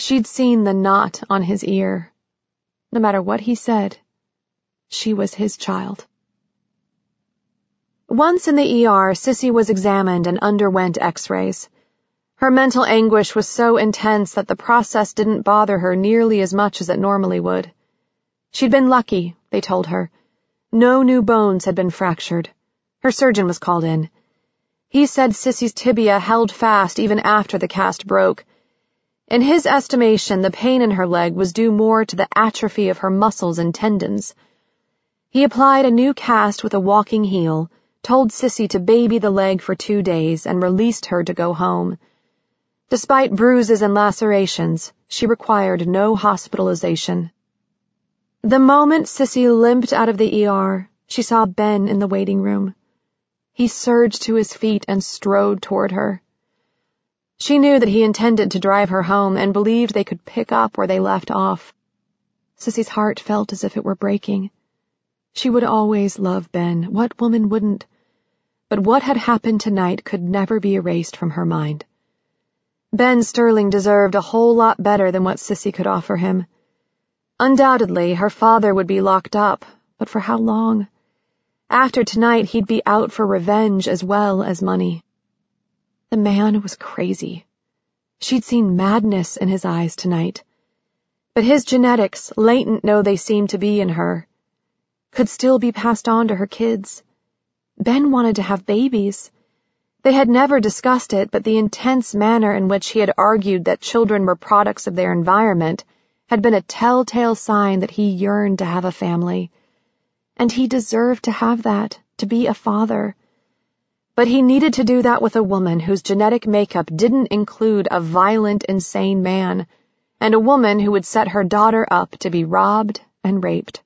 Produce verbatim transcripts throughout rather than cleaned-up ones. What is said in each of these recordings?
She'd seen the knot on his ear. No matter what he said, she was his child. Once in the E R, Sissy was examined and underwent x-rays. Her mental anguish was so intense that the process didn't bother her nearly as much as it normally would. She'd been lucky, they told her. No new bones had been fractured. Her surgeon was called in. He said Sissy's tibia held fast even after the cast broke. In his estimation, the pain in her leg was due more to the atrophy of her muscles and tendons. He applied a new cast with a walking heel, told Sissy to baby the leg for two days, and released her to go home. Despite bruises and lacerations, she required no hospitalization. The moment Sissy limped out of the E R, she saw Ben in the waiting room. He surged to his feet and strode toward her. She knew that he intended to drive her home and believed they could pick up where they left off. Sissy's heart felt as if it were breaking. She would always love Ben. What woman wouldn't? But what had happened tonight could never be erased from her mind. Ben Sterling deserved a whole lot better than what Sissy could offer him. Undoubtedly, her father would be locked up, but for how long? After tonight, he'd be out for revenge as well as money. The man was crazy. She'd seen madness in his eyes tonight. But his genetics, latent though they seemed to be in her, could still be passed on to her kids. Ben wanted to have babies. They had never discussed it, but the intense manner in which he had argued that children were products of their environment had been a telltale sign that he yearned to have a family. And he deserved to have that, to be a father. But he needed to do that with a woman whose genetic makeup didn't include a violent, insane man, and a woman who would set her daughter up to be robbed and raped.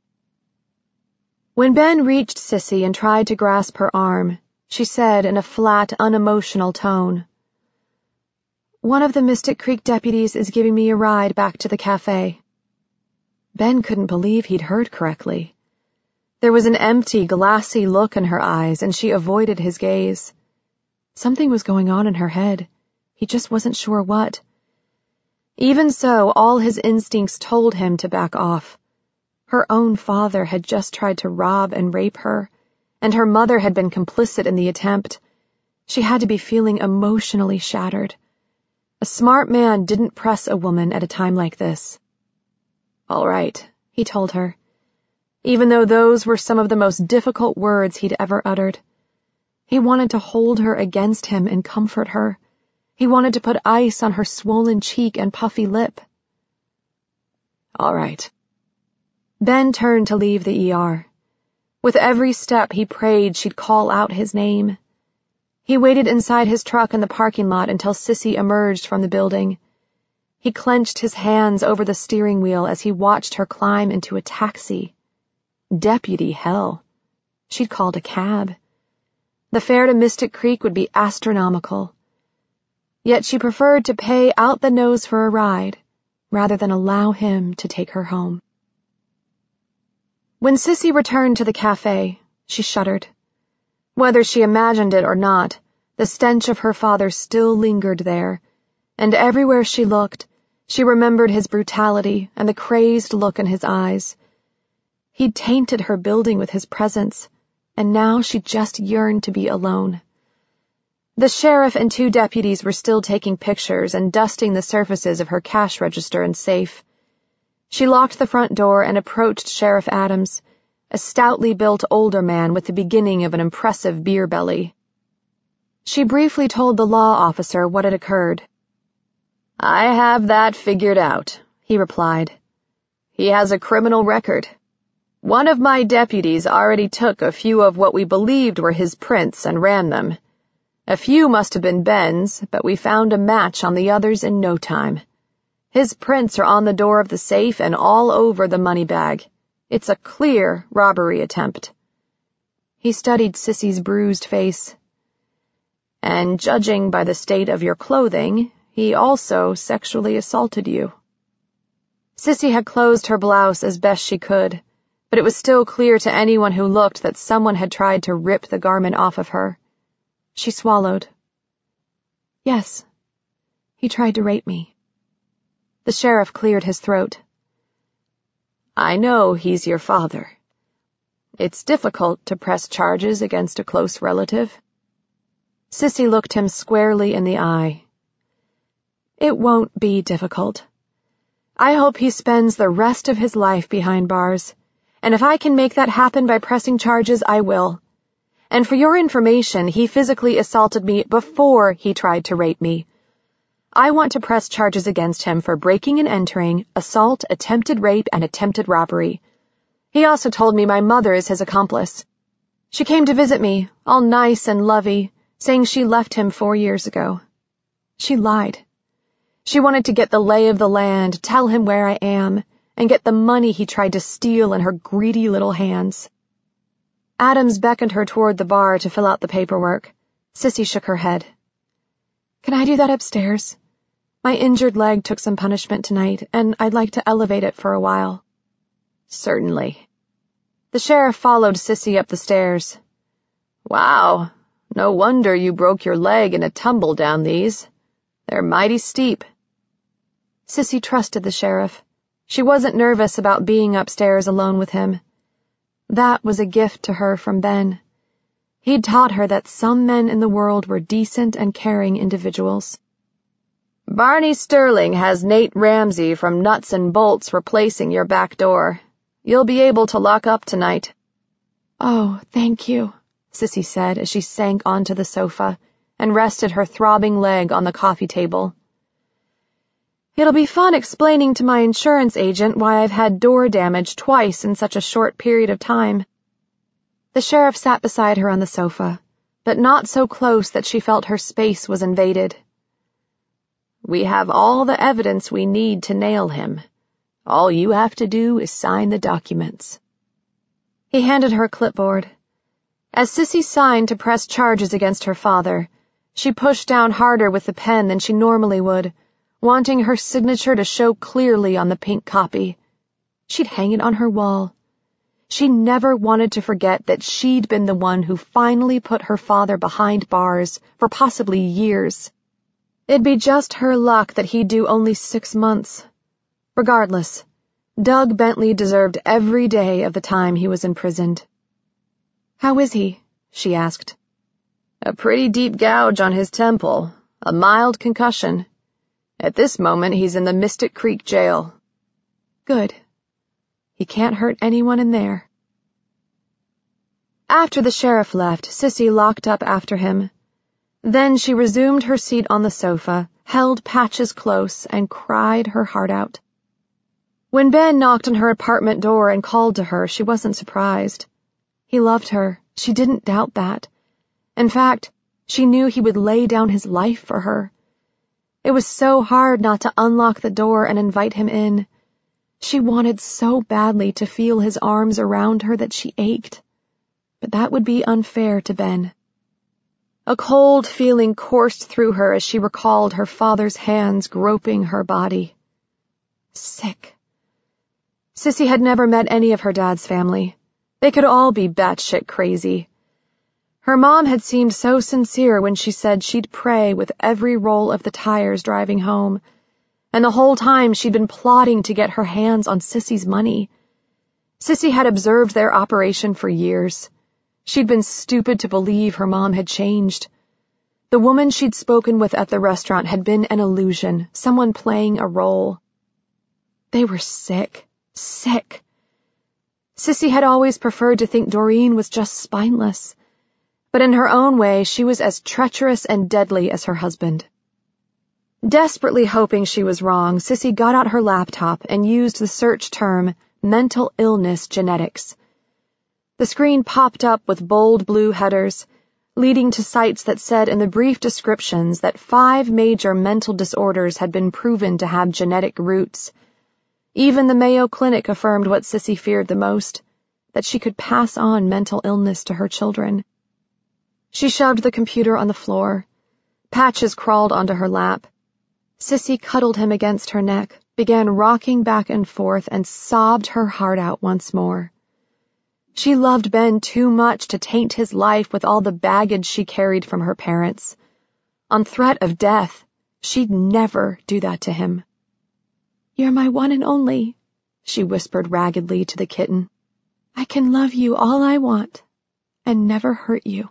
When Ben reached Sissy and tried to grasp her arm, she said in a flat, unemotional tone, "One of the Mystic Creek deputies is giving me a ride back to the cafe." Ben couldn't believe he'd heard correctly. There was an empty, glassy look in her eyes, and she avoided his gaze. Something was going on in her head. He just wasn't sure what. Even so, all his instincts told him to back off. Her own father had just tried to rob and rape her, and her mother had been complicit in the attempt. She had to be feeling emotionally shattered. A smart man didn't press a woman at a time like this. "All right," he told her, even though those were some of the most difficult words he'd ever uttered. He wanted to hold her against him and comfort her. He wanted to put ice on her swollen cheek and puffy lip. "All right." Ben turned to leave the E R. With every step, he prayed she'd call out his name. He waited inside his truck in the parking lot until Sissy emerged from the building. He clenched his hands over the steering wheel as he watched her climb into a taxi. Deputy hell. She'd called a cab. The fare to Mystic Creek would be astronomical. Yet she preferred to pay out the nose for a ride, rather than allow him to take her home. When Sissy returned to the cafe, she shuddered. Whether she imagined it or not, the stench of her father still lingered there, and everywhere she looked, she remembered his brutality and the crazed look in his eyes. He'd tainted her building with his presence, and now she just yearned to be alone. The sheriff and two deputies were still taking pictures and dusting the surfaces of her cash register and safe. She locked the front door and approached Sheriff Adams, a stoutly built older man with the beginning of an impressive beer belly. She briefly told the law officer what had occurred. "I have that figured out," he replied. "He has a criminal record. One of my deputies already took a few of what we believed were his prints and ran them. A few must have been Ben's, but we found a match on the others in no time. His prints are on the door of the safe and all over the money bag. It's a clear robbery attempt." He studied Sissy's bruised face. "And judging by the state of your clothing, he also sexually assaulted you." Sissy had closed her blouse as best she could, but it was still clear to anyone who looked that someone had tried to rip the garment off of her. She swallowed. "Yes, he tried to rape me." The sheriff cleared his throat. I know he's your father. It's difficult to press charges against a close relative. Sissy looked him squarely in the eye. It won't be difficult. I hope he spends the rest of his life behind bars, and if I can make that happen by pressing charges, I will. And for your information, he physically assaulted me before he tried to rape me. I want to press charges against him for breaking and entering, assault, attempted rape, and attempted robbery. He also told me my mother is his accomplice. She came to visit me, all nice and lovey, saying she left him four years ago. She lied. She wanted to get the lay of the land, tell him where I am, and get the money he tried to steal in her greedy little hands. Adams beckoned her toward the bar to fill out the paperwork. Sissy shook her head. Can I do that upstairs? My injured leg took some punishment tonight, and I'd like to elevate it for a while. Certainly. The sheriff followed Sissy up the stairs. Wow, no wonder you broke your leg in a tumble down these. They're mighty steep. Sissy trusted the sheriff. She wasn't nervous about being upstairs alone with him. That was a gift to her from Ben. He'd taught her that some men in the world were decent and caring individuals. Barney Sterling has Nate Ramsey from Nuts and Bolts replacing your back door. You'll be able to lock up tonight. Oh, thank you, Sissy said as she sank onto the sofa and rested her throbbing leg on the coffee table. It'll be fun explaining to my insurance agent why I've had door damage twice in such a short period of time. The sheriff sat beside her on the sofa, but not so close that she felt her space was invaded. We have all the evidence we need to nail him. All you have to do is sign the documents. He handed her a clipboard. As Sissy signed to press charges against her father, she pushed down harder with the pen than she normally would, wanting her signature to show clearly on the pink copy. She'd hang it on her wall. She never wanted to forget that she'd been the one who finally put her father behind bars for possibly years. It'd be just her luck that he'd do only six months. Regardless, Doug Bentley deserved every day of the time he was imprisoned. How is he? She asked. A pretty deep gouge on his temple, a mild concussion. At this moment, he's in the Mystic Creek jail. Good. He can't hurt anyone in there. After the sheriff left, Sissy locked up after him. Then she resumed her seat on the sofa, held Patches close, and cried her heart out. When Ben knocked on her apartment door and called to her, she wasn't surprised. He loved her. She didn't doubt that. In fact, she knew he would lay down his life for her. It was so hard not to unlock the door and invite him in. She wanted so badly to feel his arms around her that she ached. But that would be unfair to Ben. A cold feeling coursed through her as she recalled her father's hands groping her body. Sick. Sissy had never met any of her dad's family. They could all be batshit crazy. Her mom had seemed so sincere when she said she'd pray with every roll of the tires driving home, and the whole time she'd been plotting to get her hands on Sissy's money. Sissy had observed their operation for years. She'd been stupid to believe her mom had changed. The woman she'd spoken with at the restaurant had been an illusion, someone playing a role. They were sick, sick. Sissy had always preferred to think Doreen was just spineless, but in her own way she was as treacherous and deadly as her husband. Desperately hoping she was wrong, Sissy got out her laptop and used the search term mental illness genetics. The screen popped up with bold blue headers, leading to sites that said in the brief descriptions that five major mental disorders had been proven to have genetic roots. Even the Mayo Clinic affirmed what Sissy feared the most, that she could pass on mental illness to her children. She shoved the computer on the floor. Patches crawled onto her lap. Sissy cuddled him against her neck, began rocking back and forth, and sobbed her heart out once more. She loved Ben too much to taint his life with all the baggage she carried from her parents. On threat of death, she'd never do that to him. You're my one and only, she whispered raggedly to the kitten. I can love you all I want and never hurt you.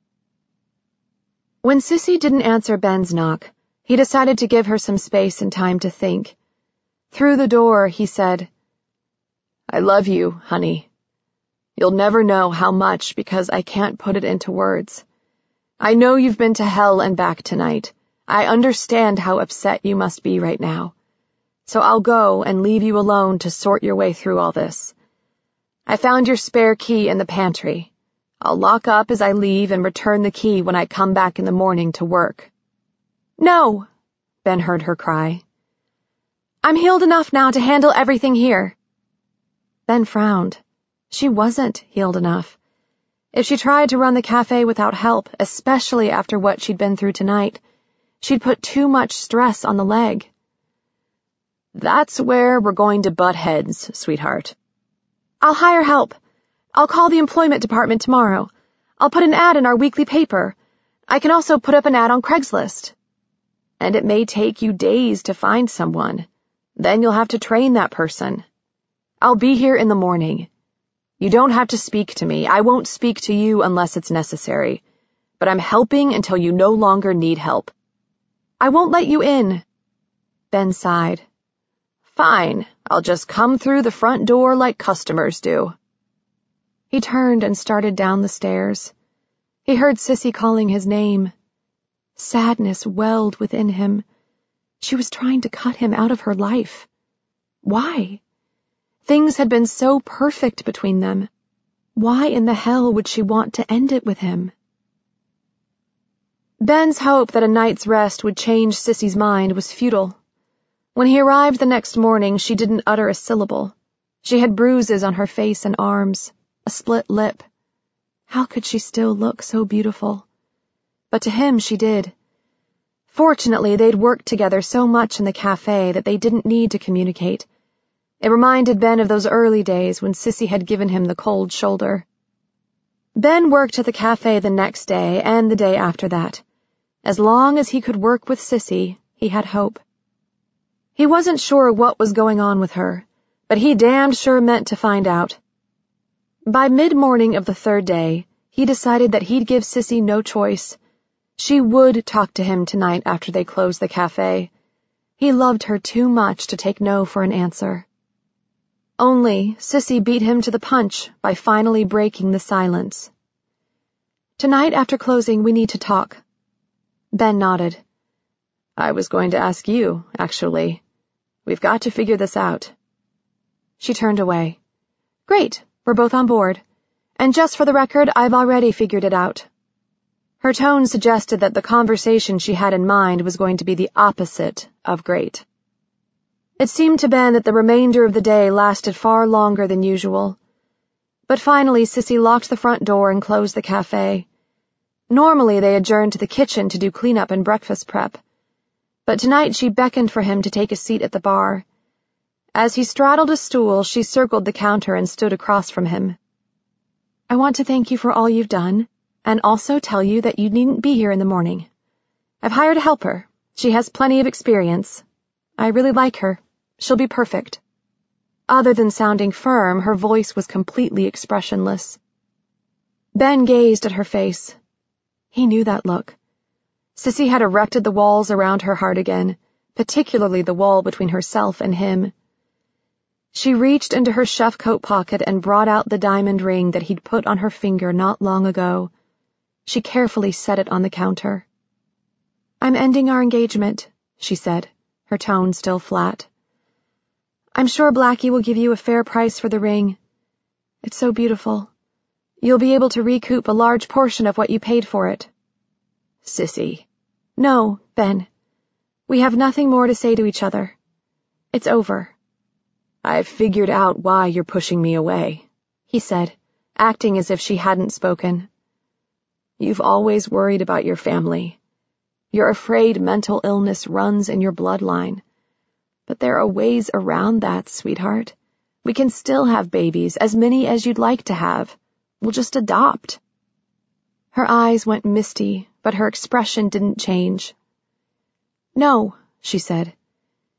When Sissy didn't answer Ben's knock, he decided to give her some space and time to think. Through the door, he said, I love you, honey. You'll never know how much because I can't put it into words. I know you've been to hell and back tonight. I understand how upset you must be right now. So I'll go and leave you alone to sort your way through all this. I found your spare key in the pantry. I'll lock up as I leave and return the key when I come back in the morning to work. No, Ben heard her cry. I'm healed enough now to handle everything here. Ben frowned. She wasn't healed enough. If she tried to run the cafe without help, especially after what she'd been through tonight, she'd put too much stress on the leg. That's where we're going to butt heads, sweetheart. I'll hire help. I'll call the employment department tomorrow. I'll put an ad in our weekly paper. I can also put up an ad on Craigslist. And it may take you days to find someone. Then you'll have to train that person. I'll be here in the morning. You don't have to speak to me. I won't speak to you unless it's necessary. But I'm helping until you no longer need help. I won't let you in. Ben sighed. Fine, I'll just come through the front door like customers do. He turned and started down the stairs. He heard Sissy calling his name. Sadness welled within him. She was trying to cut him out of her life. Why? Things had been so perfect between them. Why in the hell would she want to end it with him? Ben's hope that a night's rest would change Sissy's mind was futile. When he arrived the next morning, she didn't utter a syllable. She had bruises on her face and arms, a split lip. How could she still look so beautiful? But to him she did. Fortunately, they'd worked together so much in the cafe that they didn't need to communicate. It reminded Ben of those early days when Sissy had given him the cold shoulder. Ben worked at the cafe the next day and the day after that. As long as he could work with Sissy, he had hope. He wasn't sure what was going on with her, but he damned sure meant to find out. By mid-morning of the third day, he decided that he'd give Sissy no choice. She would talk to him tonight after they closed the cafe. He loved her too much to take no for an answer. Only, Sissy beat him to the punch by finally breaking the silence. Tonight after closing, we need to talk. Ben nodded. I was going to ask you, actually. We've got to figure this out. She turned away. Great, we're both on board. And just for the record, I've already figured it out. Her tone suggested that the conversation she had in mind was going to be the opposite of great. It seemed to Ben that the remainder of the day lasted far longer than usual. But finally, Sissy locked the front door and closed the cafe. Normally, they adjourned to the kitchen to do cleanup and breakfast prep. But tonight she beckoned for him to take a seat at the bar. As he straddled a stool, she circled the counter and stood across from him. I want to thank you for all you've done, and also tell you that you needn't be here in the morning. I've hired a helper. She has plenty of experience. I really like her. She'll be perfect. Other than sounding firm, her voice was completely expressionless. Ben gazed at her face. He knew that look. Sissy had erected the walls around her heart again, particularly the wall between herself and him. She reached into her chef coat pocket and brought out the diamond ring that he'd put on her finger not long ago. She carefully set it on the counter. I'm ending our engagement, she said, her tone still flat. I'm sure Blackie will give you a fair price for the ring. It's so beautiful. You'll be able to recoup a large portion of what you paid for it. Sissy. No, Ben. We have nothing more to say to each other. It's over. I've figured out why you're pushing me away, he said, acting as if she hadn't spoken. You've always worried about your family. You're afraid mental illness runs in your bloodline. But there are ways around that, sweetheart. We can still have babies, as many as you'd like to have. We'll just adopt. Her eyes went misty, but her expression didn't change. No, she said.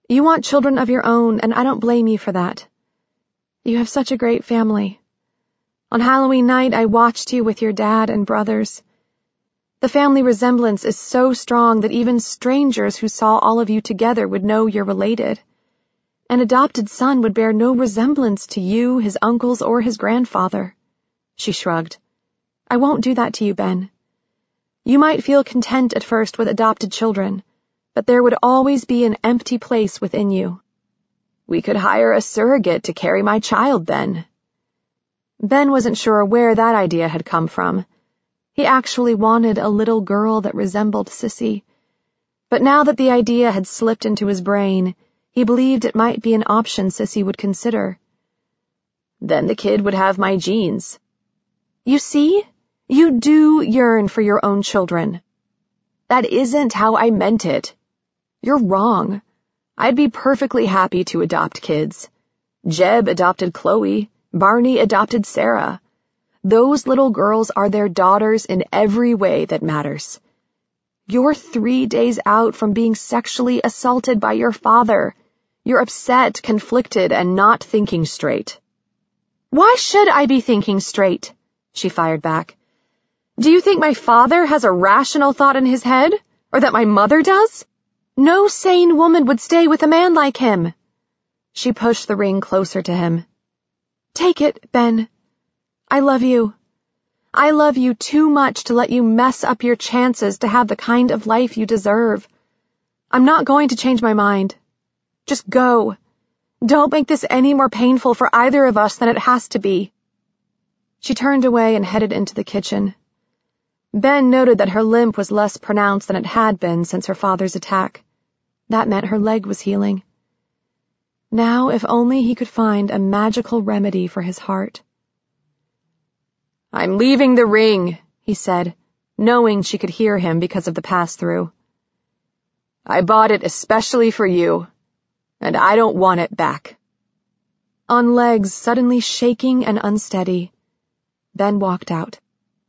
You want children of your own, and I don't blame you for that. You have such a great family. On Halloween night, I watched you with your dad and brothers. The family resemblance is so strong that even strangers who saw all of you together would know you're related. An adopted son would bear no resemblance to you, his uncles, or his grandfather. She shrugged. I won't do that to you, Ben. You might feel content at first with adopted children, but there would always be an empty place within you. We could hire a surrogate to carry my child then. Ben wasn't sure where that idea had come from. He actually wanted a little girl that resembled Sissy. But now that the idea had slipped into his brain, he believed it might be an option Sissy would consider. Then the kid would have my genes. You see? You do yearn for your own children. That isn't how I meant it. You're wrong. I'd be perfectly happy to adopt kids. Jeb adopted Chloe. Barney adopted Sarah. Those little girls are their daughters in every way that matters. You're three days out from being sexually assaulted by your father. You're upset, conflicted, and not thinking straight. Why should I be thinking straight? She fired back. Do you think my father has a rational thought in his head? Or that my mother does? No sane woman would stay with a man like him. She pushed the ring closer to him. Take it, Ben. I love you. I love you too much to let you mess up your chances to have the kind of life you deserve. I'm not going to change my mind. Just go. Don't make this any more painful for either of us than it has to be. She turned away and headed into the kitchen. Ben noted that her limp was less pronounced than it had been since her father's attack. That meant her leg was healing. Now, if only he could find a magical remedy for his heart. I'm leaving the ring, he said, knowing she could hear him because of the pass-through. I bought it especially for you, and I don't want it back. On legs suddenly shaking and unsteady, Ben walked out.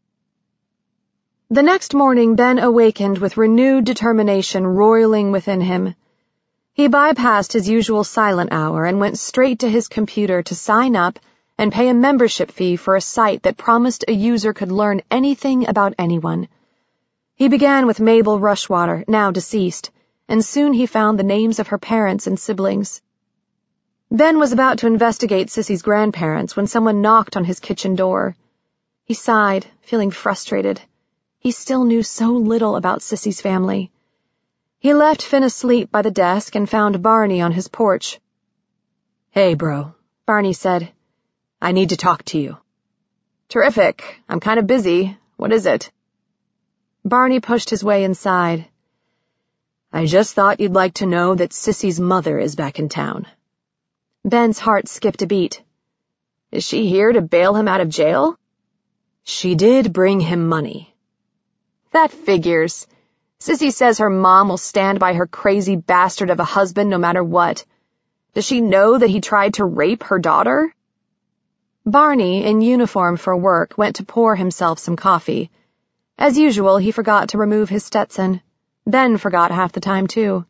The next morning, Ben awakened with renewed determination roiling within him. He bypassed his usual silent hour and went straight to his computer to sign up and pay a membership fee for a site that promised a user could learn anything about anyone. He began with Mabel Rushwater, now deceased, and soon he found the names of her parents and siblings. Ben was about to investigate Sissy's grandparents when someone knocked on his kitchen door. He sighed, feeling frustrated. He still knew so little about Sissy's family. He left Finn asleep by the desk and found Barney on his porch. Hey, bro, Barney said. I need to talk to you. Terrific. I'm kind of busy. What is it? Barney pushed his way inside. I just thought you'd like to know that Sissy's mother is back in town. Ben's heart skipped a beat. Is she here to bail him out of jail? She did bring him money. That figures. Sissy says her mom will stand by her crazy bastard of a husband no matter what. Does she know that he tried to rape her daughter? Barney, in uniform for work, went to pour himself some coffee. As usual, he forgot to remove his Stetson. Ben forgot half the time, too.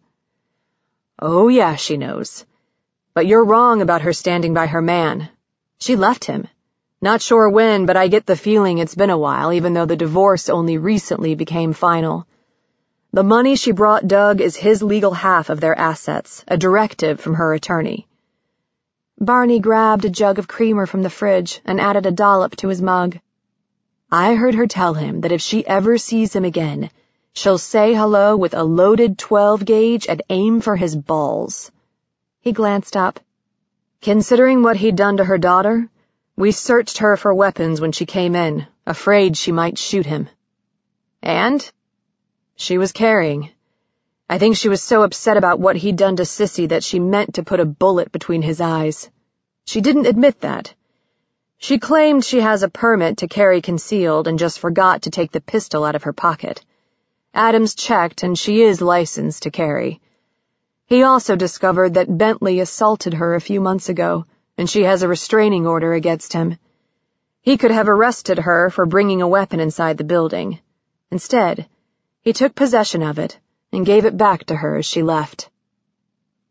Oh, yeah, she knows. But you're wrong about her standing by her man. She left him. Not sure when, but I get the feeling it's been a while, even though the divorce only recently became final. The money she brought Doug is his legal half of their assets, a directive from her attorney. Barney grabbed a jug of creamer from the fridge and added a dollop to his mug. I heard her tell him that if she ever sees him again, she'll say hello with a loaded twelve gauge and aim for his balls. He glanced up. Considering what he'd done to her daughter, we searched her for weapons when she came in, afraid she might shoot him. And? She was carrying. I think she was so upset about what he'd done to Sissy that she meant to put a bullet between his eyes. She didn't admit that. She claimed she has a permit to carry concealed and just forgot to take the pistol out of her pocket. Adams checked, and she is licensed to carry. He also discovered that Bentley assaulted her a few months ago, and she has a restraining order against him. He could have arrested her for bringing a weapon inside the building. Instead, he took possession of it and gave it back to her as she left.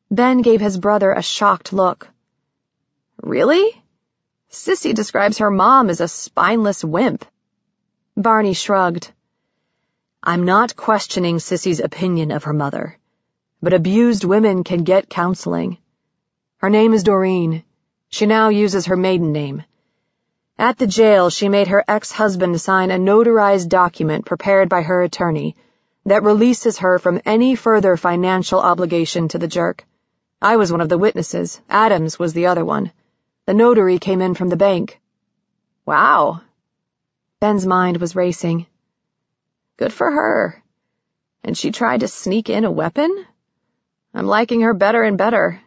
Ben gave his brother a shocked look. Really? Sissy describes her mom as a spineless wimp. Barney shrugged. I'm not questioning Sissy's opinion of her mother, but abused women can get counseling. Her name is Doreen. She now uses her maiden name. At the jail, she made her ex-husband sign a notarized document prepared by her attorney that releases her from any further financial obligation to the jerk. I was one of the witnesses. Adams was the other one. The notary came in from the bank. Wow. Ben's mind was racing. Good for her. And she tried to sneak in a weapon? I'm liking her better and better.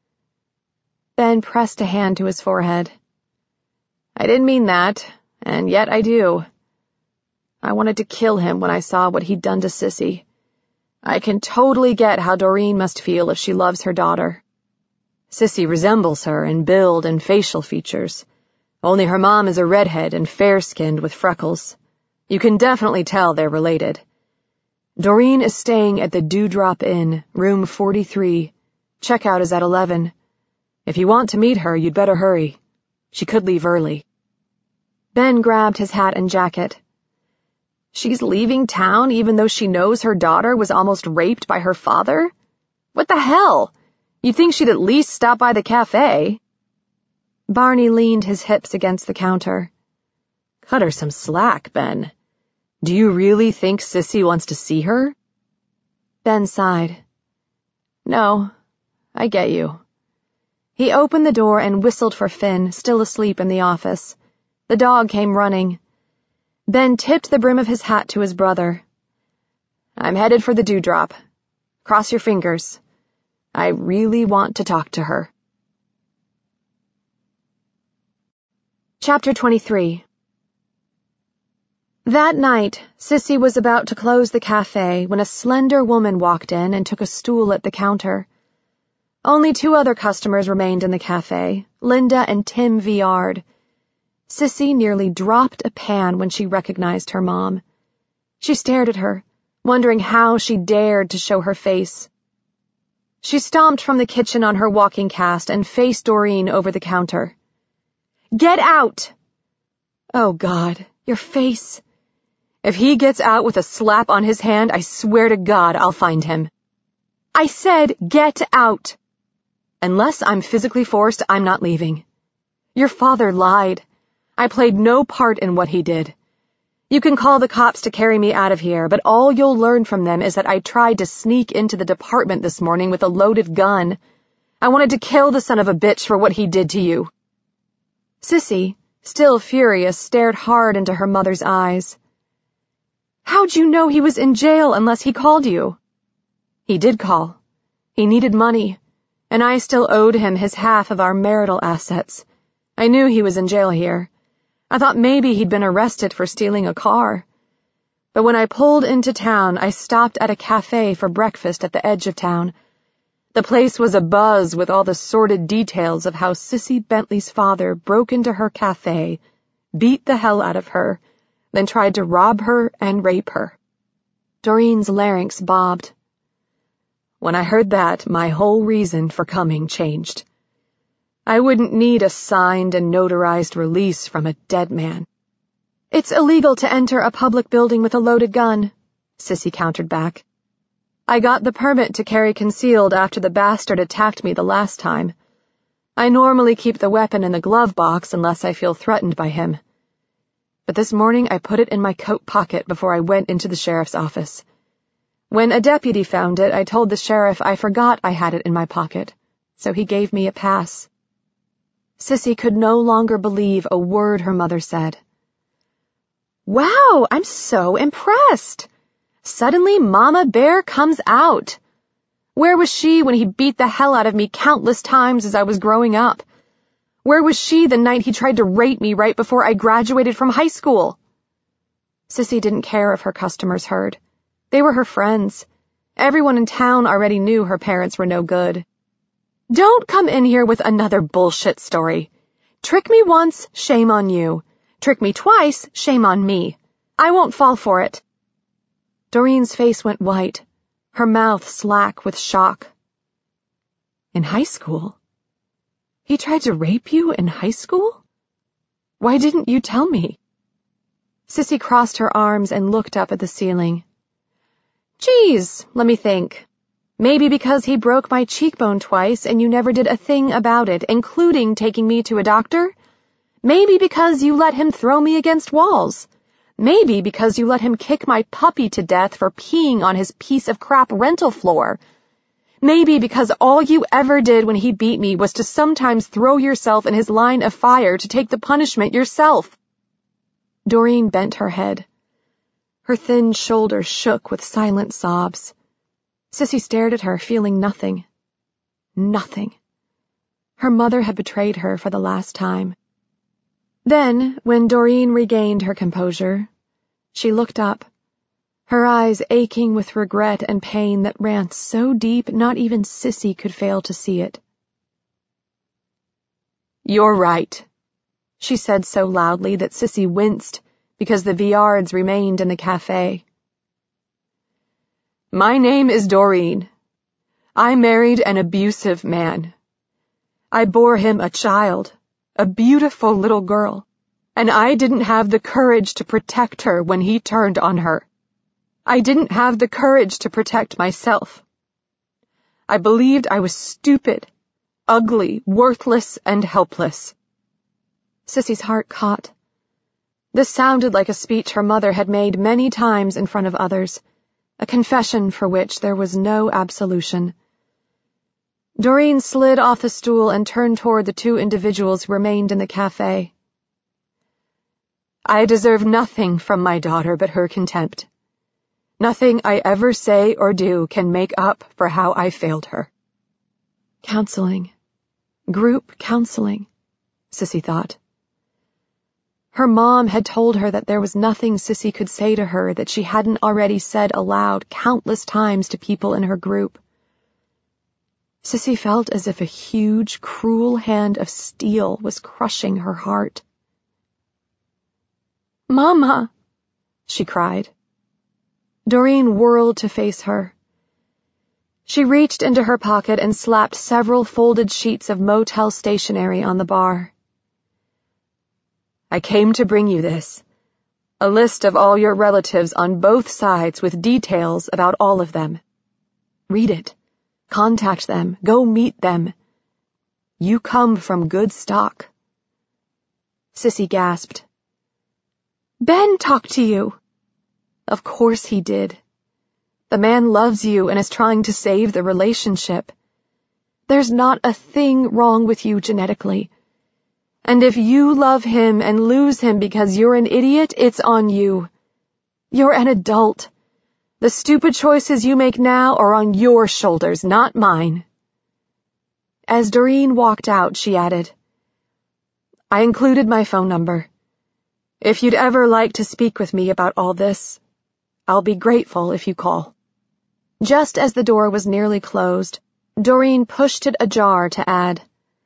Ben pressed a hand to his forehead. I didn't mean that, and yet I do. I wanted to kill him when I saw what he'd done to Sissy. I can totally get how Doreen must feel if she loves her daughter. Sissy resembles her in build and facial features. Only her mom is a redhead and fair-skinned with freckles. You can definitely tell they're related. Doreen is staying at the Dewdrop Inn, room forty-three. Checkout is at eleven. If you want to meet her, you'd better hurry. She could leave early. Ben grabbed his hat and jacket. She's leaving town even though she knows her daughter was almost raped by her father? What the hell? You'd think she'd at least stop by the cafe. Barney leaned his hips against the counter. Cut her some slack, Ben. Do you really think Sissy wants to see her? Ben sighed. No, I get you. He opened the door and whistled for Finn, still asleep in the office. The dog came running. Ben tipped the brim of his hat to his brother. I'm headed for the Dewdrop. Cross your fingers. I really want to talk to her. Chapter twenty-three. That night, Sissy was about to close the cafe when a slender woman walked in and took a stool at the counter. Only two other customers remained in the cafe, Linda and Tim Viard. Sissy nearly dropped a pan when she recognized her mom. She stared at her, wondering how she dared to show her face. She stomped from the kitchen on her walking cast and faced Doreen over the counter. Get out! Oh, God, your face. If he gets out with a slap on his hand, I swear to God I'll find him. I said get out. Unless I'm physically forced, I'm not leaving. Your father lied. I played no part in what he did. You can call the cops to carry me out of here, but all you'll learn from them is that I tried to sneak into the department this morning with a loaded gun. I wanted to kill the son of a bitch for what he did to you. Sissy, still furious, stared hard into her mother's eyes. How'd you know he was in jail unless he called you? He did call. He needed money, and I still owed him his half of our marital assets. I knew he was in jail here. I thought maybe he'd been arrested for stealing a car. But when I pulled into town, I stopped at a cafe for breakfast at the edge of town. The place was abuzz with all the sordid details of how Sissy Bentley's father broke into her cafe, beat the hell out of her, then tried to rob her and rape her. Doreen's larynx bobbed. When I heard that, my whole reason for coming changed. I wouldn't need a signed and notarized release from a dead man. It's illegal to enter a public building with a loaded gun, Sissy countered back. I got the permit to carry concealed after the bastard attacked me the last time. I normally keep the weapon in the glove box unless I feel threatened by him. But this morning I put it in my coat pocket before I went into the sheriff's office. When a deputy found it, I told the sheriff I forgot I had it in my pocket, so he gave me a pass. Sissy could no longer believe a word her mother said. Wow, I'm so impressed. Suddenly Mama Bear comes out. Where was she when he beat the hell out of me countless times as I was growing up? Where was she the night he tried to rape me right before I graduated from high school? Sissy didn't care if her customers heard. They were her friends. Everyone in town already knew her parents were no good. Don't come in here with another bullshit story. Trick me once, shame on you. Trick me twice, shame on me. I won't fall for it. Doreen's face went white, her mouth slack with shock. In high school? He tried to rape you in high school? Why didn't you tell me? Sissy crossed her arms and looked up at the ceiling. Geez, let me think. Maybe because he broke my cheekbone twice and you never did a thing about it, including taking me to a doctor? Maybe because you let him throw me against walls. Maybe because you let him kick my puppy to death for peeing on his piece of crap rental floor. Maybe because all you ever did when he beat me was to sometimes throw yourself in his line of fire to take the punishment yourself. Doreen bent her head. Her thin shoulders shook with silent sobs. Sissy stared at her, feeling nothing. Nothing. Her mother had betrayed her for the last time. Then, when Doreen regained her composure, she looked up, her eyes aching with regret and pain that ran so deep not even Sissy could fail to see it. You're right, she said so loudly that Sissy winced because the Viards remained in the cafe. My name is Doreen. I married an abusive man. I bore him a child. A beautiful little girl, and I didn't have the courage to protect her when he turned on her. I didn't have the courage to protect myself. I believed I was stupid, ugly, worthless, and helpless. Sissy's heart caught. This sounded like a speech her mother had made many times in front of others, a confession for which there was no absolution. Doreen slid off the stool and turned toward the two individuals who remained in the cafe. I deserve nothing from my daughter but her contempt. Nothing I ever say or do can make up for how I failed her. Counseling. Group counseling, Sissy thought. Her mom had told her that there was nothing Sissy could say to her that she hadn't already said aloud countless times to people in her group. Sissy felt as if a huge, cruel hand of steel was crushing her heart. Mama, she cried. Doreen whirled to face her. She reached into her pocket and slapped several folded sheets of motel stationery on the bar. I came to bring you this. A list of all your relatives on both sides with details about all of them. Read it. Contact them. Go meet them. You come from good stock. Sissy gasped. Ben talked to you. Of course he did. The man loves you and is trying to save the relationship. There's not a thing wrong with you genetically. And if you love him and lose him because you're an idiot, it's on you. You're an adult. The stupid choices you make now are on your shoulders, not mine. As Doreen walked out, she added, I included my phone number. If you'd ever like to speak with me about all this, I'll be grateful if you call. Just as the door was nearly closed, Doreen pushed it ajar to add,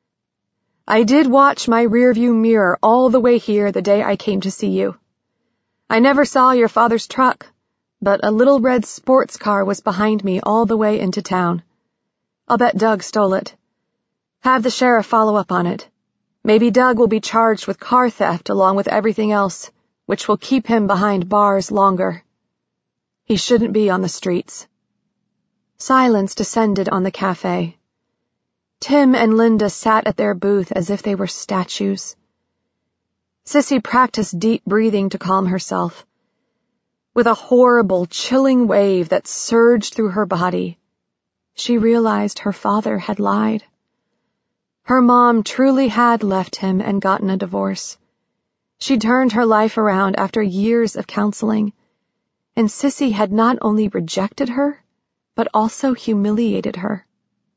I did watch my rearview mirror all the way here the day I came to see you. I never saw your father's truck, but a little red sports car was behind me all the way into town. I'll bet Doug stole it. Have the sheriff follow up on it. Maybe Doug will be charged with car theft along with everything else, which will keep him behind bars longer. He shouldn't be on the streets. Silence descended on the cafe. Tim and Linda sat at their booth as if they were statues. Sissy practiced deep breathing to calm herself. With a horrible, chilling wave that surged through her body, she realized her father had lied. Her mom truly had left him and gotten a divorce. She turned her life around after years of counseling, and Sissy had not only rejected her, but also humiliated her.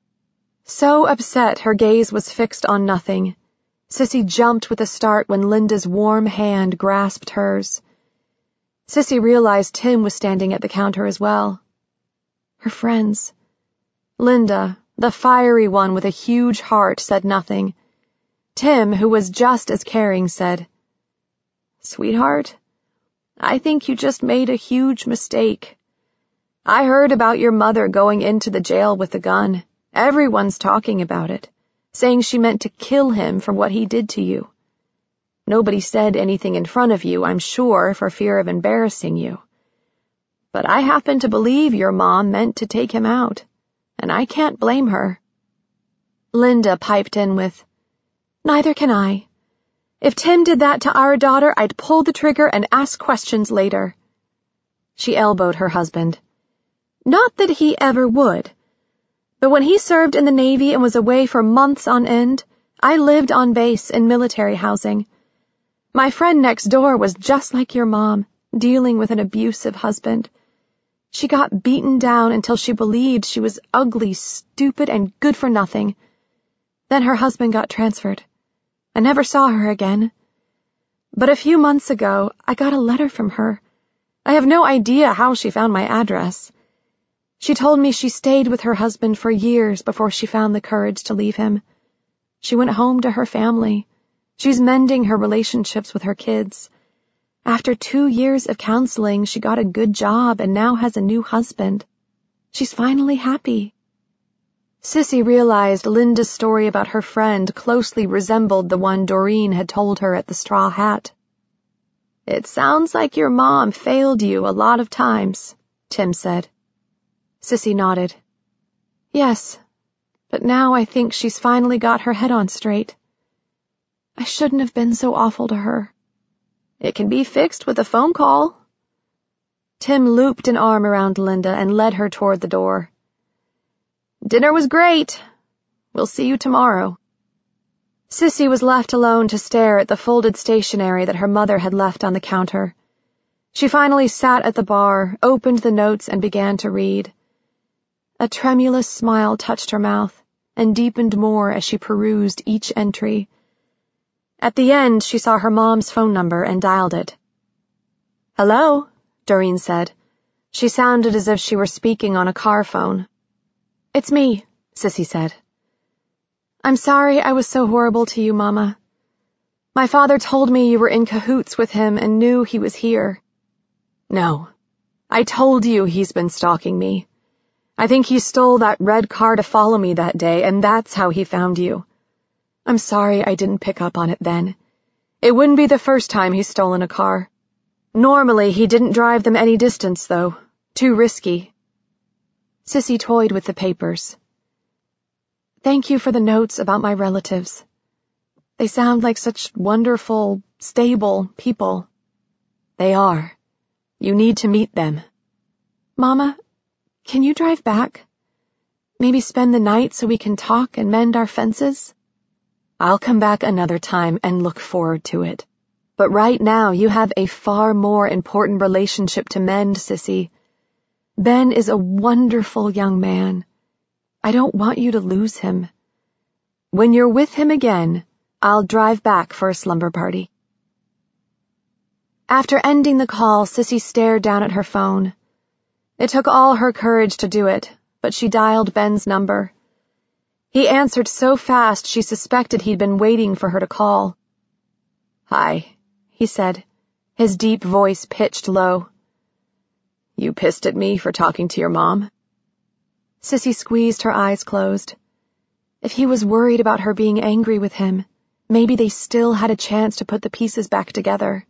So upset her gaze was fixed on nothing, Sissy jumped with a start when Linda's warm hand grasped hers. Sissy realized Tim was standing at the counter as well. Her friends. Linda, the fiery one with a huge heart, said nothing. Tim, who was just as caring, said, Sweetheart, I think you just made a huge mistake. I heard about your mother going into the jail with the gun. Everyone's talking about it, saying she meant to kill him for what he did to you. Nobody said anything in front of you, I'm sure, for fear of embarrassing you. But I happen to believe your mom meant to take him out, and I can't blame her." Linda piped in with, "Neither can I. If Tim did that to our daughter, I'd pull the trigger and ask questions later." She elbowed her husband. "Not that he ever would. But when he served in the Navy and was away for months on end, I lived on base in military housing. My friend next door was just like your mom, dealing with an abusive husband. She got beaten down until she believed she was ugly, stupid, and good for nothing. Then her husband got transferred. I never saw her again. But a few months ago, I got a letter from her. I have no idea how she found my address. She told me she stayed with her husband for years before she found the courage to leave him. She went home to her family. She's mending her relationships with her kids. After two years of counseling, she got a good job and now has a new husband. She's finally happy." Sissy realized Linda's story about her friend closely resembled the one Doreen had told her at the Straw Hat. "It sounds like your mom failed you a lot of times," Tim said. Sissy nodded. "Yes, but now I think she's finally got her head on straight. I shouldn't have been so awful to her." "It can be fixed with a phone call." Tim looped an arm around Linda and led her toward the door. "Dinner was great. We'll see you tomorrow." Sissy was left alone to stare at the folded stationery that her mother had left on the counter. She finally sat at the bar, opened the notes, and began to read. A tremulous smile touched her mouth, and deepened more as she perused each entry. At the end, she saw her mom's phone number and dialed it. "Hello," Doreen said. She sounded as if she were speaking on a car phone. "It's me," Sissy said. "I'm sorry I was so horrible to you, Mama. My father told me you were in cahoots with him and knew he was here." "No. I told you he's been stalking me. I think he stole that red car to follow me that day, and that's how he found you. I'm sorry I didn't pick up on it then. It wouldn't be the first time he's stolen a car. Normally he didn't drive them any distance, though. Too risky." Sissy toyed with the papers. "Thank you for the notes about my relatives. They sound like such wonderful, stable people." "They are. You need to meet them." "Mama, can you drive back? Maybe spend the night so we can talk and mend our fences?" "I'll come back another time and look forward to it. But right now you have a far more important relationship to mend, Sissy. Ben is a wonderful young man. I don't want you to lose him. When you're with him again, I'll drive back for a slumber party." After ending the call, Sissy stared down at her phone. It took all her courage to do it, but she dialed Ben's number. He answered so fast she suspected he'd been waiting for her to call. "Hi," he said, his deep voice pitched low. "You pissed at me for talking to your mom?" Sissy squeezed her eyes closed. If he was worried about her being angry with him, maybe they still had a chance to put the pieces back together.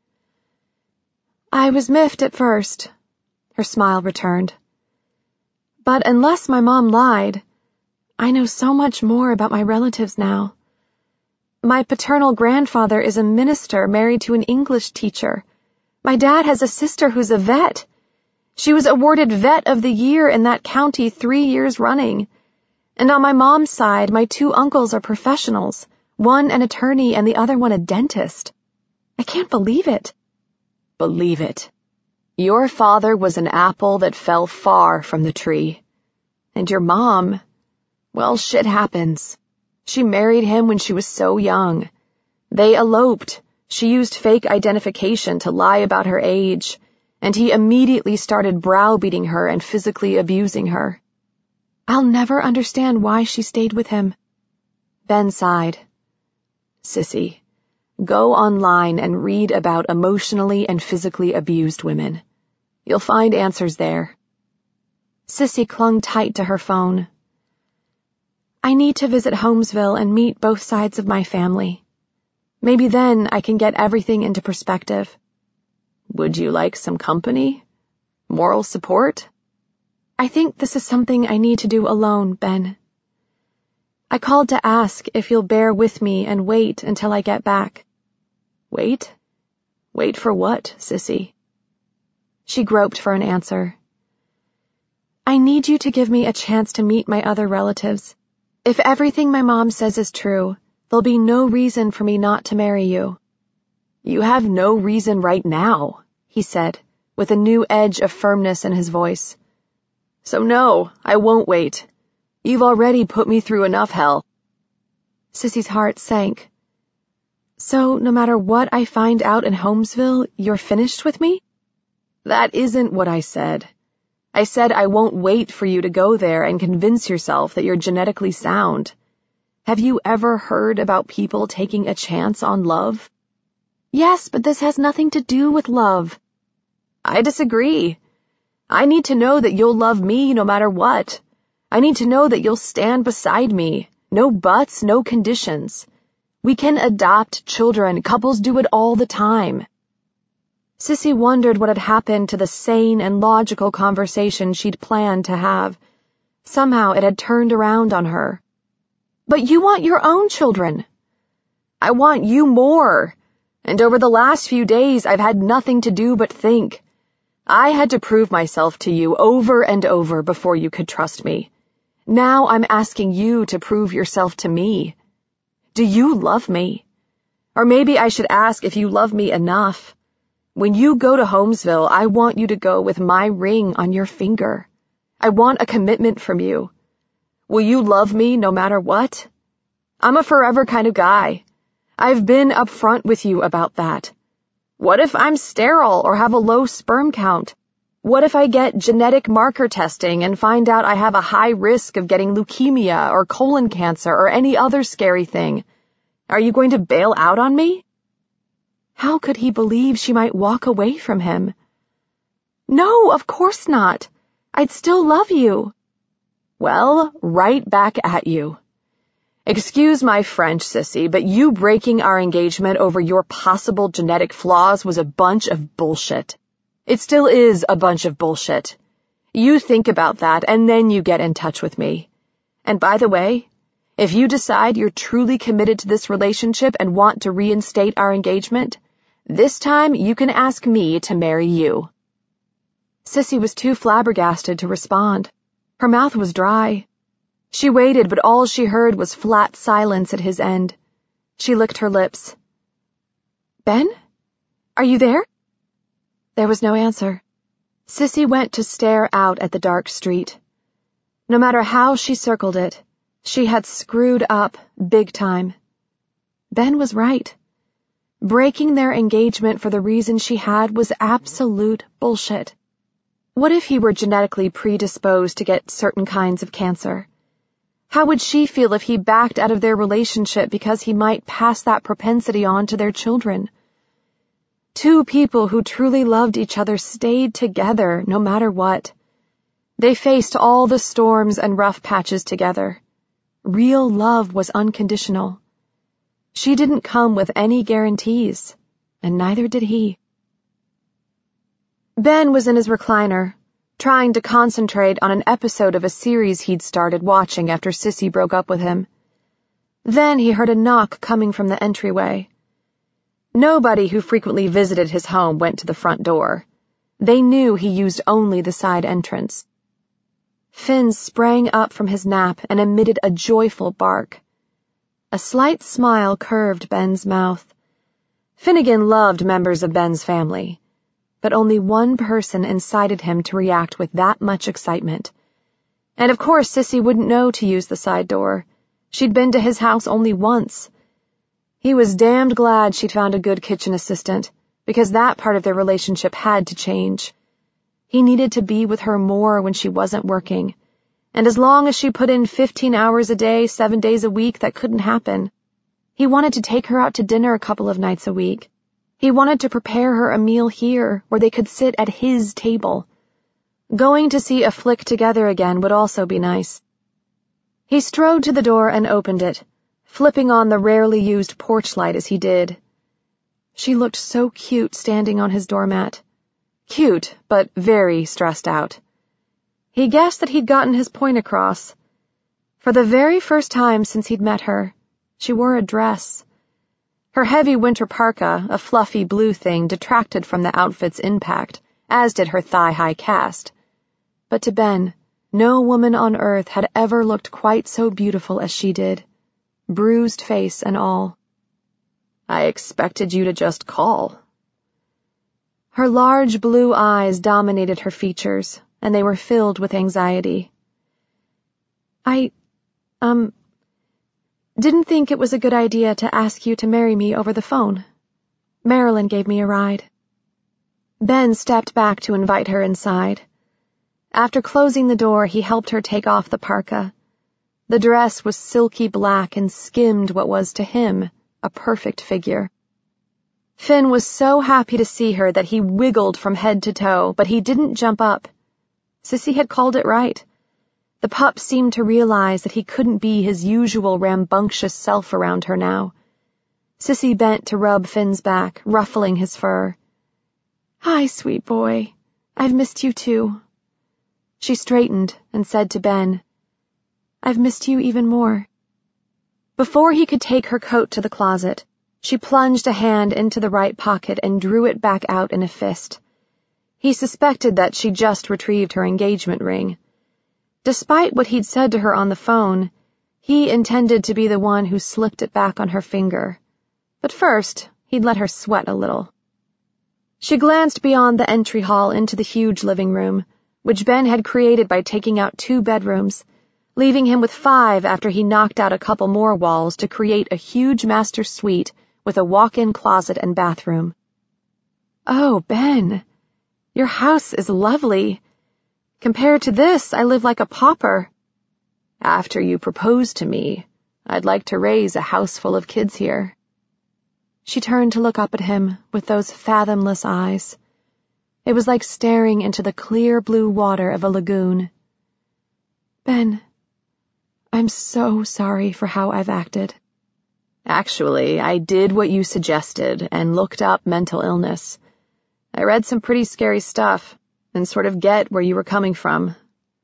"I was miffed at first," her smile returned. "But unless my mom lied, I know so much more about my relatives now. My paternal grandfather is a minister married to an English teacher. My dad has a sister who's a vet. She was awarded Vet of the Year in that county three years running. And on my mom's side, my two uncles are professionals, one an attorney and the other one a dentist. I can't believe it." "Believe it. Your father was an apple that fell far from the tree. And your mom, well, shit happens. She married him when she was so young. They eloped. She used fake identification to lie about her age, and he immediately started browbeating her and physically abusing her. I'll never understand why she stayed with him." Ben sighed. "Sissy, go online and read about emotionally and physically abused women. You'll find answers there." Sissy clung tight to her phone. I need to visit Holmesville and meet both sides of my family. Maybe then I can get everything into perspective. Would you like some company? Moral support? I think this is something I need to do alone, Ben. I called to ask if you'll bear with me and wait until I get back. Wait? Wait for what, Sissy? She groped for an answer. I need you to give me a chance to meet my other relatives. If everything my mom says is true, there'll be no reason for me not to marry you. You have no reason right now, he said, with a new edge of firmness in his voice. So no, I won't wait. You've already put me through enough hell. Sissy's heart sank. So no matter what I find out in Holmesville, you're finished with me? That isn't what I said. I said I won't wait for you to go there and convince yourself that you're genetically sound. Have you ever heard about people taking a chance on love? Yes, but this has nothing to do with love. I disagree. I need to know that you'll love me no matter what. I need to know that you'll stand beside me. No buts, no conditions. We can adopt children. Couples do it all the time. Sissy wondered what had happened to the sane and logical conversation she'd planned to have. Somehow it had turned around on her. But you want your own children. I want you more. And over the last few days, I've had nothing to do but think. I had to prove myself to you over and over before you could trust me. Now I'm asking you to prove yourself to me. Do you love me? Or maybe I should ask if you love me enough. When you go to Holmesville, I want you to go with my ring on your finger. I want a commitment from you. Will you love me no matter what? I'm a forever kind of guy. I've been upfront with you about that. What if I'm sterile or have a low sperm count? What if I get genetic marker testing and find out I have a high risk of getting leukemia or colon cancer or any other scary thing? Are you going to bail out on me? How could he believe she might walk away from him? No, of course not. I'd still love you. Well, right back at you. Excuse my French, Sissy, but you breaking our engagement over your possible genetic flaws was a bunch of bullshit. It still is a bunch of bullshit. You think about that, and then you get in touch with me. And by the way, if you decide you're truly committed to this relationship and want to reinstate our engagement, this time you can ask me to marry you. Sissy was too flabbergasted to respond. Her mouth was dry. She waited, but all she heard was flat silence at his end. She licked her lips. Ben? Are you there? There was no answer. Sissy went to stare out at the dark street. No matter how she circled it, she had screwed up big time. Ben was right. Breaking their engagement for the reason she had was absolute bullshit. What if he were genetically predisposed to get certain kinds of cancer? How would she feel if he backed out of their relationship because he might pass that propensity on to their children? Two people who truly loved each other stayed together no matter what. They faced all the storms and rough patches together. Real love was unconditional. She didn't come with any guarantees, and neither did he. Ben was in his recliner, trying to concentrate on an episode of a series he'd started watching after Sissy broke up with him. Then he heard a knock coming from the entryway. Nobody who frequently visited his home went to the front door. They knew he used only the side entrance. Finn sprang up from his nap and emitted a joyful bark. A slight smile curved Ben's mouth. Finnegan loved members of Ben's family, but only one person incited him to react with that much excitement. And of course Sissy wouldn't know to use the side door. She'd been to his house only once. He was damned glad she'd found a good kitchen assistant, because that part of their relationship had to change. He needed to be with her more when she wasn't working, and as long as she put in fifteen hours a day, seven days a week, that couldn't happen. He wanted to take her out to dinner a couple of nights a week. He wanted to prepare her a meal here, where they could sit at his table. Going to see a flick together again would also be nice. He strode to the door and opened it, flipping on the rarely used porch light as he did. She looked so cute standing on his doormat. Cute, but very stressed out. He guessed that he'd gotten his point across. For the very first time since he'd met her, she wore a dress. Her heavy winter parka, a fluffy blue thing, detracted from the outfit's impact, as did her thigh-high cast. But to Ben, no woman on earth had ever looked quite so beautiful as she did, bruised face and all. "I expected you to just call." Her large blue eyes dominated her features, and they were filled with anxiety. I, um, didn't think it was a good idea to ask you to marry me over the phone. Marilyn gave me a ride. Ben stepped back to invite her inside. After closing the door, he helped her take off the parka. The dress was silky black and skimmed what was, to him, a perfect figure. Finn was so happy to see her that he wiggled from head to toe, but he didn't jump up. Sissy had called it right. The pup seemed to realize that he couldn't be his usual rambunctious self around her now. Sissy bent to rub Finn's back, ruffling his fur. "Hi, sweet boy. I've missed you too." She straightened and said to Ben, "I've missed you even more." Before he could take her coat to the closet, she plunged a hand into the right pocket and drew it back out in a fist. He suspected that she just retrieved her engagement ring. Despite what he'd said to her on the phone, he intended to be the one who slipped it back on her finger. But first, he'd let her sweat a little. She glanced beyond the entry hall into the huge living room, which Ben had created by taking out two bedrooms, leaving him with five after he knocked out a couple more walls to create a huge master suite with a walk-in closet and bathroom. "Oh, Ben, your house is lovely. Compared to this, I live like a pauper." "After you proposed to me, I'd like to raise a house full of kids here." She turned to look up at him with those fathomless eyes. It was like staring into the clear blue water of a lagoon. "Ben, I'm so sorry for how I've acted." "Actually, I did what you suggested and looked up mental illness. I read some pretty scary stuff and sort of get where you were coming from."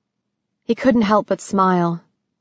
He couldn't help but smile.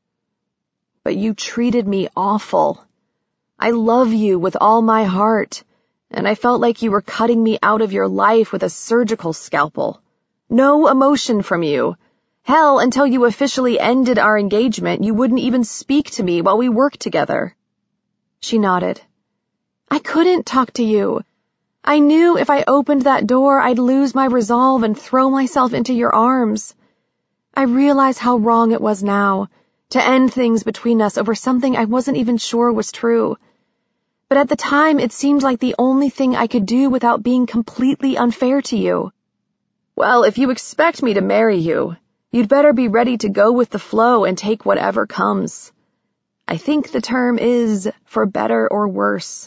"But you treated me awful. I love you with all my heart, and I felt like you were cutting me out of your life with a surgical scalpel. No emotion from you. Hell, until you officially ended our engagement, you wouldn't even speak to me while we worked together." She nodded. "I couldn't talk to you. I knew if I opened that door, I'd lose my resolve and throw myself into your arms. I realize how wrong it was now, to end things between us over something I wasn't even sure was true. But at the time, it seemed like the only thing I could do without being completely unfair to you." "Well, if you expect me to marry you, you'd better be ready to go with the flow and take whatever comes. I think the term is for better or worse."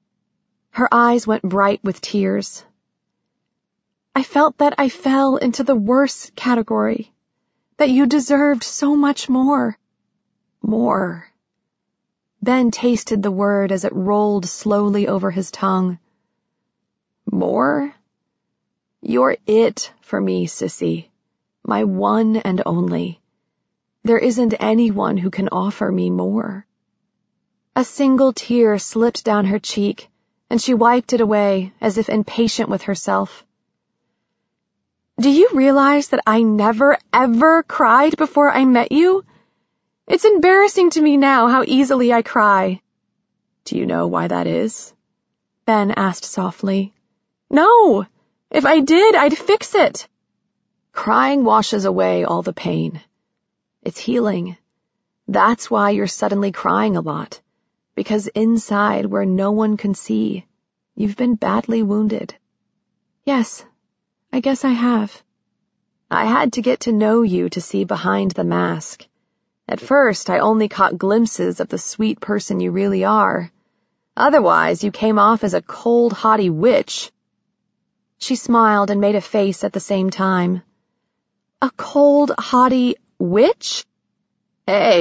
Her eyes went bright with tears. "I felt that I fell into the worse category, that you deserved so much more." More. Ben tasted the word as it rolled slowly over his tongue. "More? You're it for me, Sissy. My one and only. There isn't anyone who can offer me more." A single tear slipped down her cheek, and she wiped it away as if impatient with herself. "Do you realize that I never, ever cried before I met you? It's embarrassing to me now how easily I cry." "Do you know why that is?" Ben asked softly. "No! If I did, I'd fix it." "Crying washes away all the pain. It's healing. That's why you're suddenly crying a lot. Because inside, where no one can see, you've been badly wounded." "Yes, I guess I have." "I had to get to know you to see behind the mask. At first, I only caught glimpses of the sweet person you really are. Otherwise, you came off as a cold, haughty witch." She smiled and made a face at the same time. "A cold, haughty witch?" "Hey,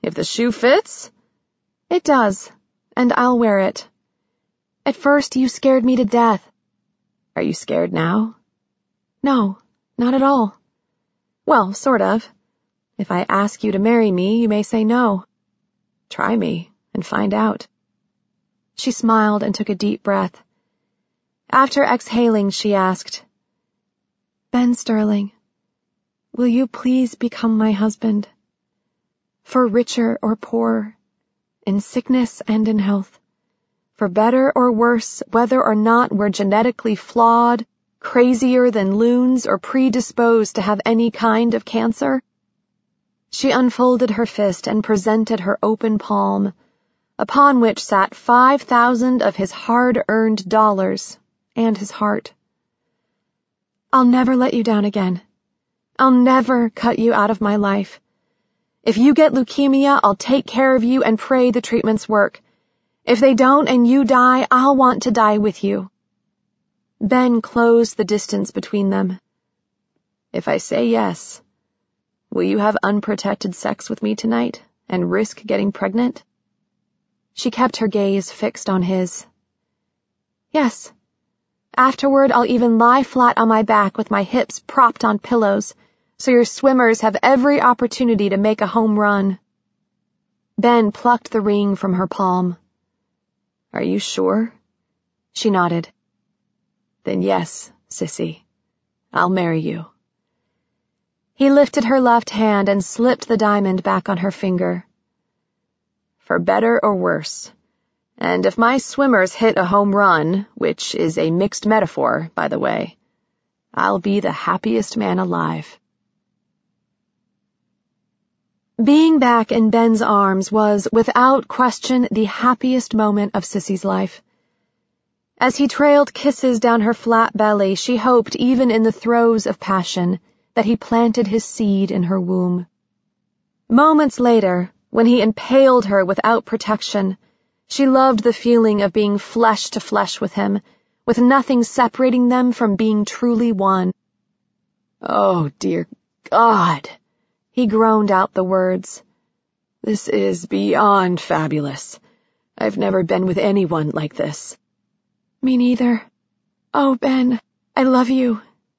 If the shoe fits? It does, and I'll wear it. At first you scared me to death. Are you scared now? No, not at all. Well, sort of. If I ask you to marry me, you may say no. Try me and find out. She smiled and took a deep breath. After exhaling, she asked, Ben Sterling, will you please become my husband? For richer or poorer, in sickness and in health, for better or worse, whether or not we're genetically flawed, crazier than loons, or predisposed to have any kind of cancer? She unfolded her fist and presented her open palm, upon which sat five thousand of his hard-earned dollars and his heart. I'll never let you down again. I'll never cut you out of my life. If you get leukemia, I'll take care of you and pray the treatments work. If they don't and you die, I'll want to die with you. Ben closed the distance between them. If I say yes, will you have unprotected sex with me tonight and risk getting pregnant? She kept her gaze fixed on his. Yes. Afterward, I'll even lie flat on my back with my hips propped on pillows, so your swimmers have every opportunity to make a home run. Ben plucked the ring from her palm. Are you sure? She nodded. Then yes, Sissy, I'll marry you. He lifted her left hand and slipped the diamond back on her finger. For better or worse, and if my swimmers hit a home run, which is a mixed metaphor, by the way, I'll be the happiest man alive. Being back in Ben's arms was, without question, the happiest moment of Sissy's life. As he trailed kisses down her flat belly, she hoped, even in the throes of passion, that he planted his seed in her womb. Moments later, when he impaled her without protection, she loved the feeling of being flesh to flesh with him, with nothing separating them from being truly one. Oh, dear God! He groaned out the words. This is beyond fabulous. I've never been with anyone like this. Me neither. Oh, Ben, I love you.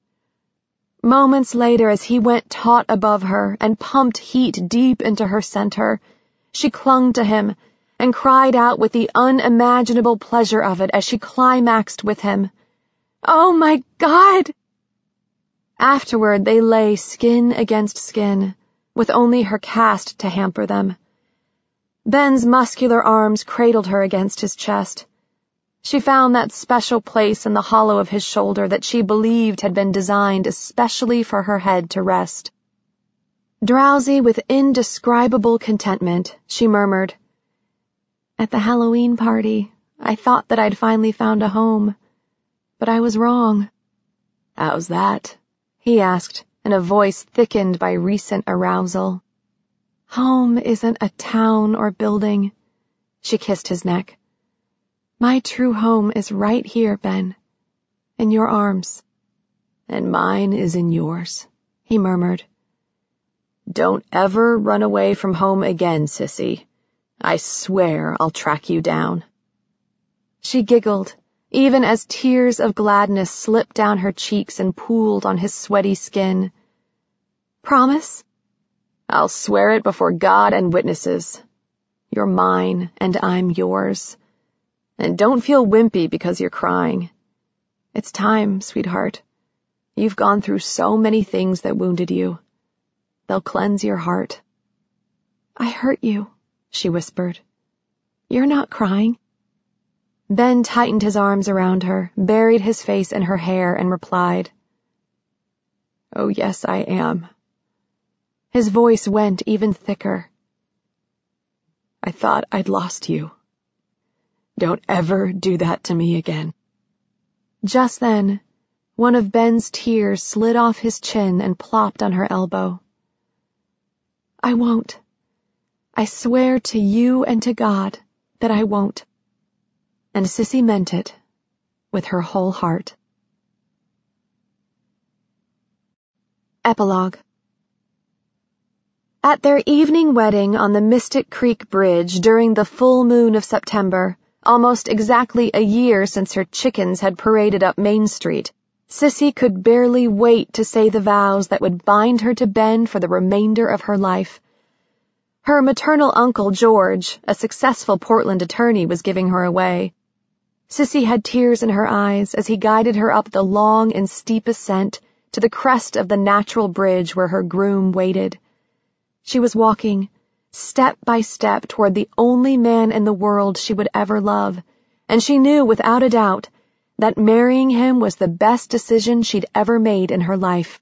Moments later, as he went taut above her and pumped heat deep into her center, she clung to him and cried out with the unimaginable pleasure of it as she climaxed with him. Oh, my God! Afterward, they lay skin against skin, with only her cast to hamper them. Ben's muscular arms cradled her against his chest. She found that special place in the hollow of his shoulder that she believed had been designed especially for her head to rest. Drowsy with indescribable contentment, she murmured, At the Halloween party, I thought that I'd finally found a home, but I was wrong. How's that? He asked, in a voice thickened by recent arousal. Home isn't a town or building. She kissed his neck. My true home is right here, Ben, in your arms. And mine is in yours, he murmured. Don't ever run away from home again, Sissy. I swear I'll track you down. She giggled, even as tears of gladness slipped down her cheeks and pooled on his sweaty skin. Promise? I'll swear it before God and witnesses. You're mine, and I'm yours. And don't feel wimpy because you're crying. It's time, sweetheart. You've gone through so many things that wounded you. They'll cleanse your heart. I hurt you, she whispered. You're not crying. Ben tightened his arms around her, buried his face in her hair, and replied, Oh, yes, I am. His voice went even thicker. I thought I'd lost you. Don't ever do that to me again. Just then, one of Ben's tears slid off his chin and plopped on her elbow. I won't. I swear to you and to God that I won't. And Sissy meant it with her whole heart. Epilogue. At their evening wedding on the Mystic Creek Bridge during the full moon of September, almost exactly a year since her chickens had paraded up Main Street, Sissy could barely wait to say the vows that would bind her to Ben for the remainder of her life. Her maternal uncle George, a successful Portland attorney, was giving her away. Sissy had tears in her eyes as he guided her up the long and steep ascent to the crest of the natural bridge where her groom waited. She was walking, step by step, toward the only man in the world she would ever love, and she knew without a doubt that marrying him was the best decision she'd ever made in her life.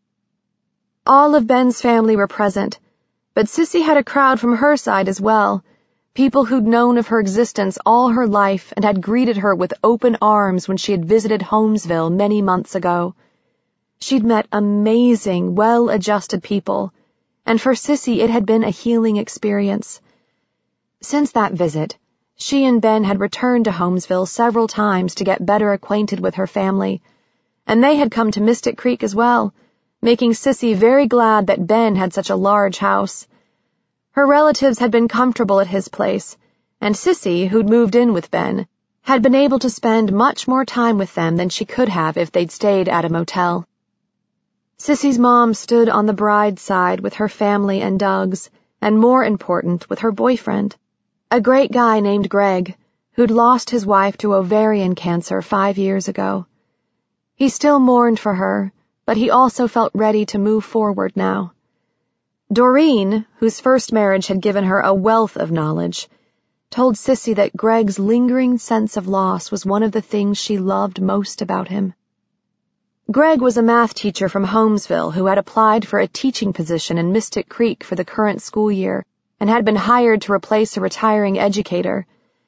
All of Ben's family were present, but Sissy had a crowd from her side as well, people who'd known of her existence all her life and had greeted her with open arms when she had visited Holmesville many months ago. She'd met amazing, well-adjusted people, and for Sissy it had been a healing experience. Since that visit, she and Ben had returned to Holmesville several times to get better acquainted with her family, and they had come to Mystic Creek as well, making Sissy very glad that Ben had such a large house. Her relatives had been comfortable at his place, and Sissy, who'd moved in with Ben, had been able to spend much more time with them than she could have if they'd stayed at a motel. Sissy's mom stood on the bride's side with her family and Doug's, and more important, with her boyfriend, a great guy named Greg, who'd lost his wife to ovarian cancer five years ago. He still mourned for her, but he also felt ready to move forward now. Doreen, whose first marriage had given her a wealth of knowledge, told Sissy that Greg's lingering sense of loss was one of the things she loved most about him. Greg was a math teacher from Holmesville who had applied for a teaching position in Mystic Creek for the current school year and had been hired to replace a retiring educator.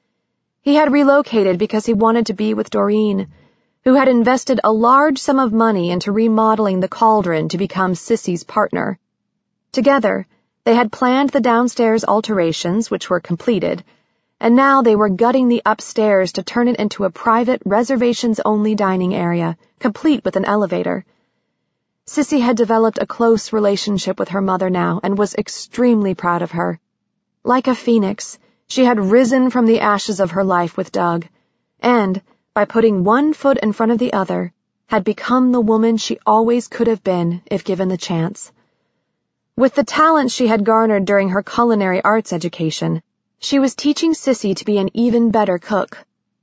He had relocated because he wanted to be with Doreen, who had invested a large sum of money into remodeling the cauldron to become Sissy's partner. Together, they had planned the downstairs alterations, which were completed, and now they were gutting the upstairs to turn it into a private, reservations-only dining area, complete with an elevator. Sissy had developed a close relationship with her mother now and was extremely proud of her. Like a phoenix, she had risen from the ashes of her life with Doug, and, by putting one foot in front of the other, had become the woman she always could have been if given the chance. With the talent she had garnered during her culinary arts education, she was teaching Sissy to be an even better cook.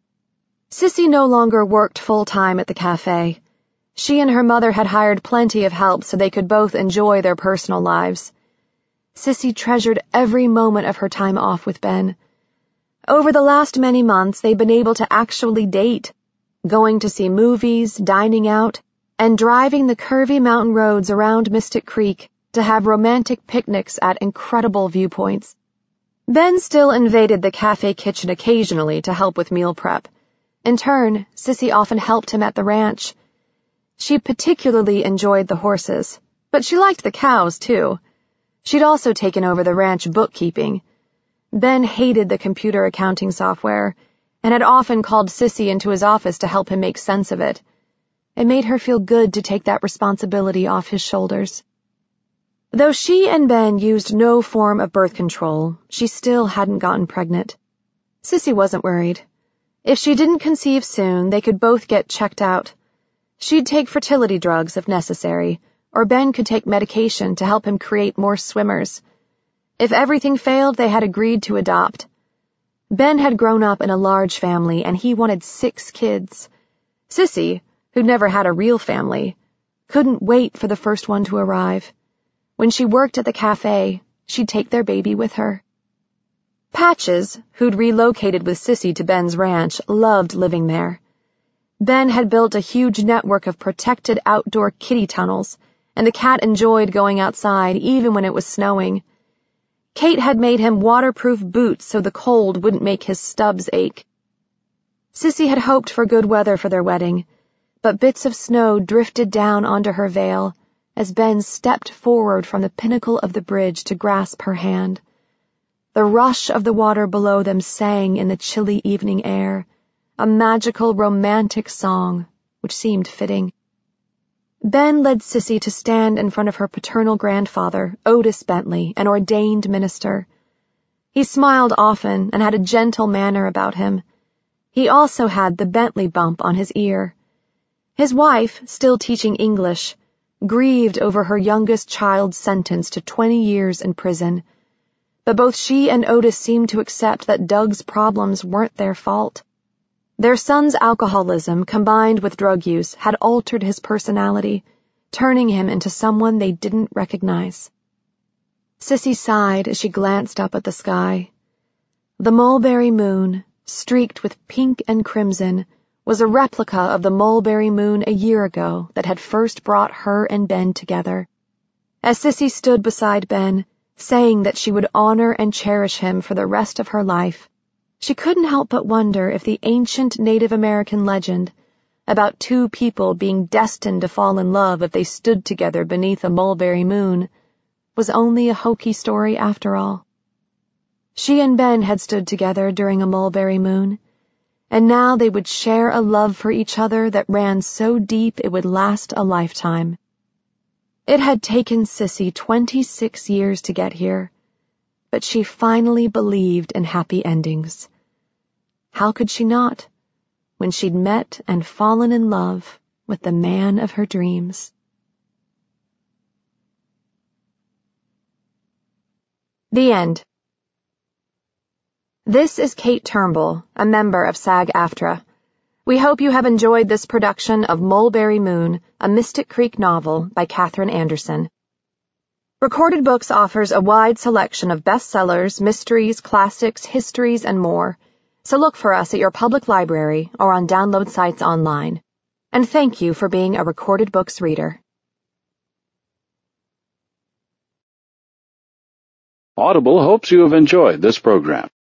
Sissy no longer worked full-time at the cafe. She and her mother had hired plenty of help so they could both enjoy their personal lives. Sissy treasured every moment of her time off with Ben. Over the last many months, they'd been able to actually date, going to see movies, dining out, and driving the curvy mountain roads around Mystic Creek to have romantic picnics at incredible viewpoints. Ben still invaded the cafe kitchen occasionally to help with meal prep. In turn, Sissy often helped him at the ranch. She particularly enjoyed the horses, but she liked the cows, too. She'd also taken over the ranch bookkeeping. Ben hated the computer accounting software, and had often called Sissy into his office to help him make sense of it. It made her feel good to take that responsibility off his shoulders. Though she and Ben used no form of birth control, she still hadn't gotten pregnant. Sissy wasn't worried. If she didn't conceive soon, they could both get checked out. She'd take fertility drugs if necessary, or Ben could take medication to help him create more swimmers. If everything failed, they had agreed to adopt. Ben had grown up in a large family, and he wanted six kids. Sissy, who'd never had a real family, couldn't wait for the first one to arrive. When she worked at the cafe, she'd take their baby with her. Patches, who'd relocated with Sissy to Ben's ranch, loved living there. Ben had built a huge network of protected outdoor kiddie tunnels, and the cat enjoyed going outside even when it was snowing. Kate had made him waterproof boots so the cold wouldn't make his stubs ache. Sissy had hoped for good weather for their wedding, but bits of snow drifted down onto her veil as Ben stepped forward from the pinnacle of the bridge to grasp her hand. The rush of the water below them sang in the chilly evening air, a magical, romantic song, which seemed fitting. Ben led Sissy to stand in front of her paternal grandfather, Otis Bentley, an ordained minister. He smiled often and had a gentle manner about him. He also had the Bentley bump on his ear. His wife, still teaching English, grieved over her youngest child's sentence to twenty years in prison. But both she and Otis seemed to accept that Doug's problems weren't their fault. Their son's alcoholism, combined with drug use, had altered his personality, turning him into someone they didn't recognize. Sissy sighed as she glanced up at the sky. The mulberry moon, streaked with pink and crimson, was a replica of the mulberry moon a year ago that had first brought her and Ben together. As Sissy stood beside Ben, saying that she would honor and cherish him for the rest of her life, she couldn't help but wonder if the ancient Native American legend about two people being destined to fall in love if they stood together beneath a mulberry moon was only a hokey story after all. She and Ben had stood together during a mulberry moon, and now they would share a love for each other that ran so deep it would last a lifetime. It had taken Sissy twenty-six years to get here, but she finally believed in happy endings. How could she not, when she'd met and fallen in love with the man of her dreams? The end. This is Kate Turnbull, a member of SAG-AFTRA. We hope you have enjoyed this production of Mulberry Moon, a Mystic Creek novel by Katherine Anderson. Recorded Books offers a wide selection of bestsellers, mysteries, classics, histories, and more, so look for us at your public library or on download sites online. And thank you for being a Recorded Books reader. Audible hopes you have enjoyed this program.